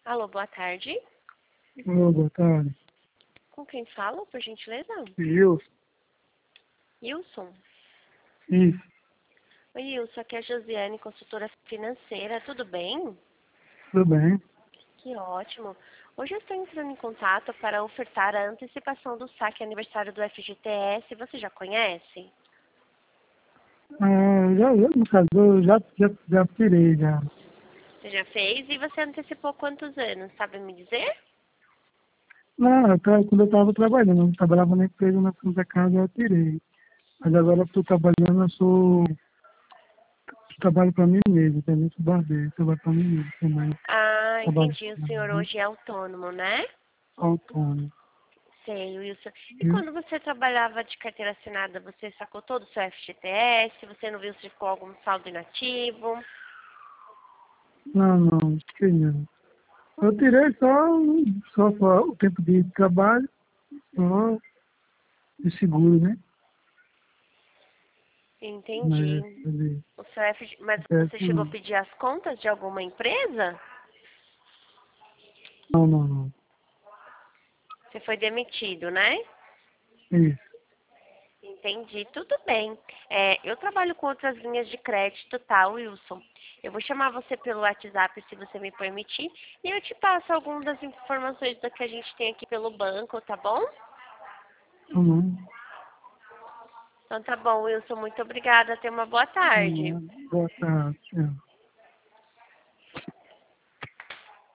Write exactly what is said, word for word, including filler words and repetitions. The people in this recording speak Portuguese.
Alô, boa tarde. Alô, boa tarde. Com quem falo, por gentileza? Gilson? Wilson. Isso, Oi, Wilson, aqui é a Josiane, consultora financeira. Tudo bem? tudo bem. Que ótimo. Hoje eu estou entrando em contato para ofertar a antecipação do saque aniversário do F G T S. Você já conhece? Ah, já, já, no caso, eu já, já, já tirei, já. Você já fez? E você antecipou quantos anos? Sabe me dizer? Não, eu, tra- quando eu estava trabalhando, eu não trabalhava na empresa, na Santa Casa, eu tirei. Mas agora eu estou trabalhando, eu sou, trabalho para mim mesmo, também sou barbeiro, trabalho para mim mesmo também. Ah, Trabalho entendi. O senhor uhum, hoje é autônomo, né? autônomo. Sei, Wilson. E Hum? quando você trabalhava de carteira assinada, você sacou todo o seu F G T S? Você não viu se ficou algum saldo inativo? Não, não, tirei não. Eu tirei só, só, só o tempo de trabalho, só de seguro, né? Entendi. Mas, quer dizer, O seu F G... Mas é, você chegou a não, pedir as contas de alguma empresa? não, não, não. Você foi demitido, né? Isso. Entendi, tudo bem. É, eu trabalho com outras linhas de crédito, tá, Wilson? Eu vou chamar você pelo WhatsApp, se você me permitir, e eu te passo algumas das informações da que a gente tem aqui pelo banco, tá bom? Tá bom. Então tá bom, Wilson, muito obrigada. Tenha uma boa tarde. Boa tarde.